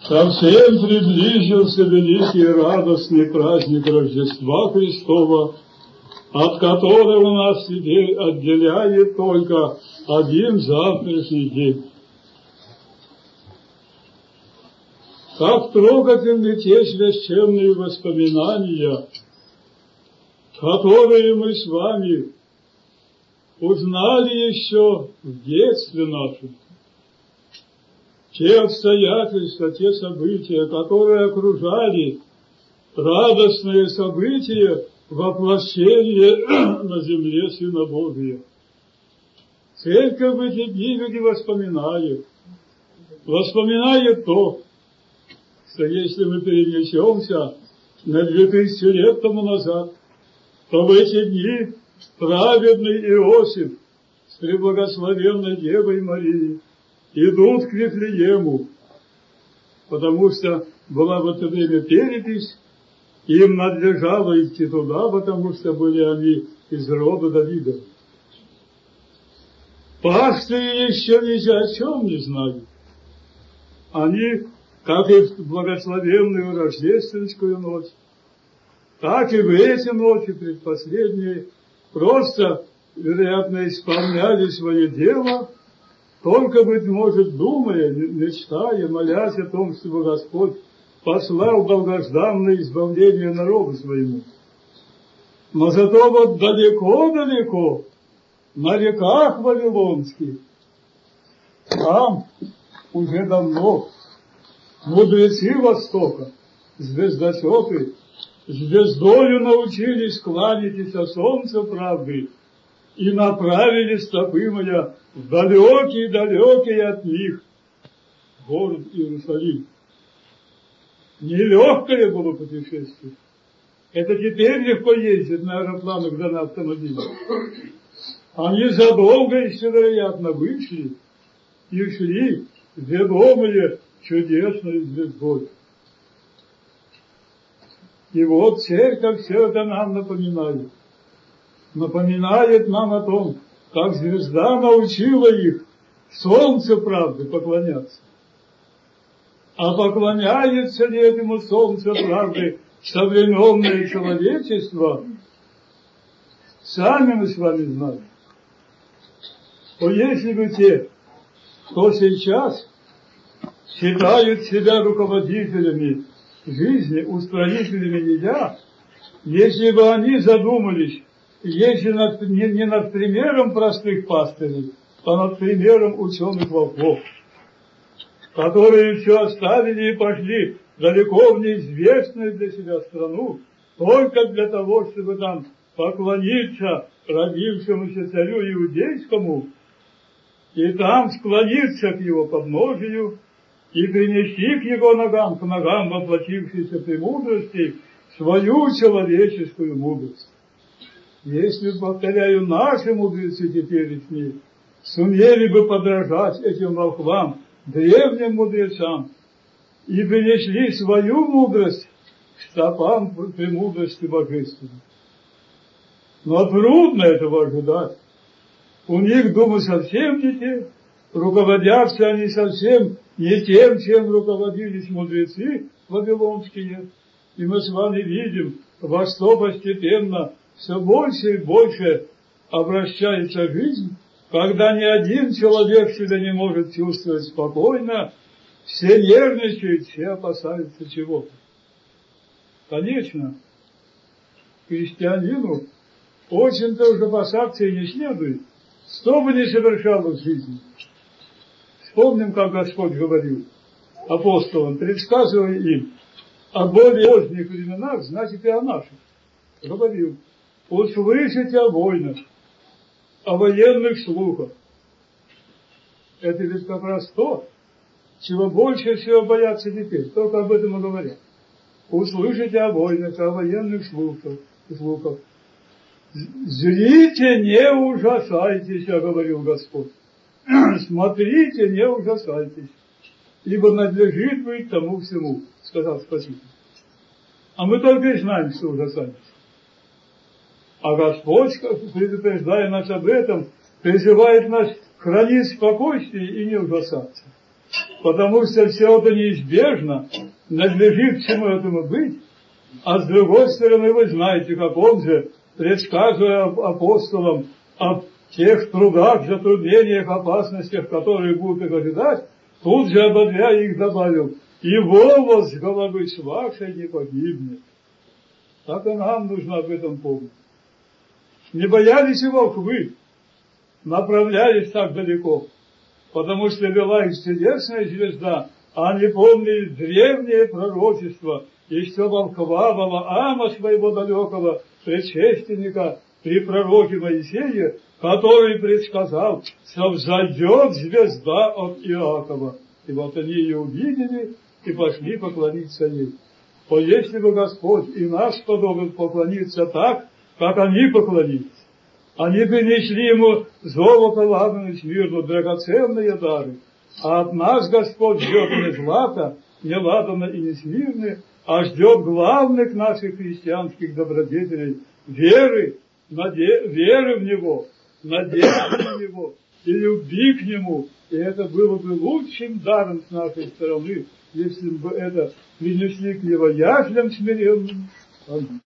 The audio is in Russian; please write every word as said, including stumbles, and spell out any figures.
совсем приблизился великий и радостный праздник Рождества Христова, от которого нас теперь отделяет только один завтрашний день. Как трогательны те священные воспоминания, которые мы с вами узнали еще в детстве нашем. Те обстоятельства, те события, которые окружали радостные события воплощения на земле Сына Божия. Церковь в эти дни люди воспоминает. Воспоминает то, что если мы перенесемся на две тысячи лет тому назад, то в эти дни праведный Иосиф с преблагословенной Девой Марией идут к Вифлеему, потому что была в это время перепись, им надлежало идти туда, потому что были они из рода Давида. Пастыри еще ни о чем не знали. Они, как и в благословенную рождественскую ночь, так и в эти ночи предпоследние, просто, вероятно, исполняли свое дело, только, быть может, думая, мечтая, молясь о том, чтобы Господь послал долгожданное избавление народу своему. Но зато вот далеко-далеко, на реках вавилонских, там уже давно мудрецы Востока, звездочеты, звездою научились кланяться солнцу правды и направили стопы моя в далекий-далекий от них город Иерусалим. Нелегкое было путешествие. Это теперь легко ездить на аэропланах да на автомобилях. Они задолго еще, вероятно, вышли и шли, ведомые чудесной звездой. И вот церковь все это нам напоминает. Напоминает нам о том, как звезда научила их солнцу правды поклоняться. А поклоняется ли этому солнцу правды современное человечество, сами мы с вами знаем. То если бы те, кто сейчас считают себя руководителями жизни, устроителями еда, если бы они задумались, если над, не, не над примером простых пастырей, а над примером ученых волков, которые все оставили и пошли далеко в неизвестную для себя страну, только для того, чтобы там поклониться родившемуся царю иудейскому, и там склониться к его подножию, и принести к его ногам, к ногам воплотившейся премудрости, свою человеческую мудрость. Если, повторяю, наши мудрецы теперешние сумели бы подражать этим волхвам, древним мудрецам, и принесли свою мудрость к стопам премудрости божественной. Но трудно этого ожидать. У них, думаю, совсем не те, руководятся они совсем не тем, чем руководились мудрецы вавилонские. И мы с вами видим, во что постепенно все больше и больше обращается жизнь, когда ни один человек себя не может чувствовать спокойно, все нервничают, все опасаются чего-то. Конечно, христианину очень-то уже опасаться и не следует, что бы ни совершалось в жизни. Вспомним, как Господь говорил апостолам, предсказывая им о более поздних временах, значит и о наших. Говорил, услышите о войнах, о военных слухах. Это ведь как раз то, чего больше всего боятся теперь, только об этом и говорят. Услышите о войнах, о военных слухах. слухах. Зрите, не ужасайтесь, говорил Господь. Смотрите, не ужасайтесь, ибо надлежит быть тому всему, сказал Спаситель. А мы только и знаем, что ужасаемся. А Господь, предупреждая нас об этом, призывает нас хранить спокойствие и не ужасаться. потому что все это неизбежно, надлежит всему этому быть. А с другой стороны, вы знаете, как он же, предсказывая апостолам о тех трудах, затруднениях, опасностях, которые будут их ожидать, тут же, ободряя их, добавил: «И волос с головы с вашей не погибнет». Так и нам нужно об этом помнить. Не боялись и волхвы, направлялись так далеко, потому что вела их чудесная звезда, а они помнили древнее пророчество, еще волхва Валаама, своего далекого предшественника при пророке Моисее, который предсказал, что взойдет звезда от Иакова. И вот они ее увидели и пошли поклониться ей. То если бы Господь и нас подобен поклониться так, как они поклонились, они бы несли ему золото, ладан и смирну, драгоценные дары. А от нас Господь ждет не злато, не ладана и не смирны, а ждет главных наших христианских добродетелей — веры, наде... веры в Него, надежды на Него и любви к Нему. И это было бы лучшим даром с нашей стороны, если бы это принесли к Его яслям смиренным. Аминь.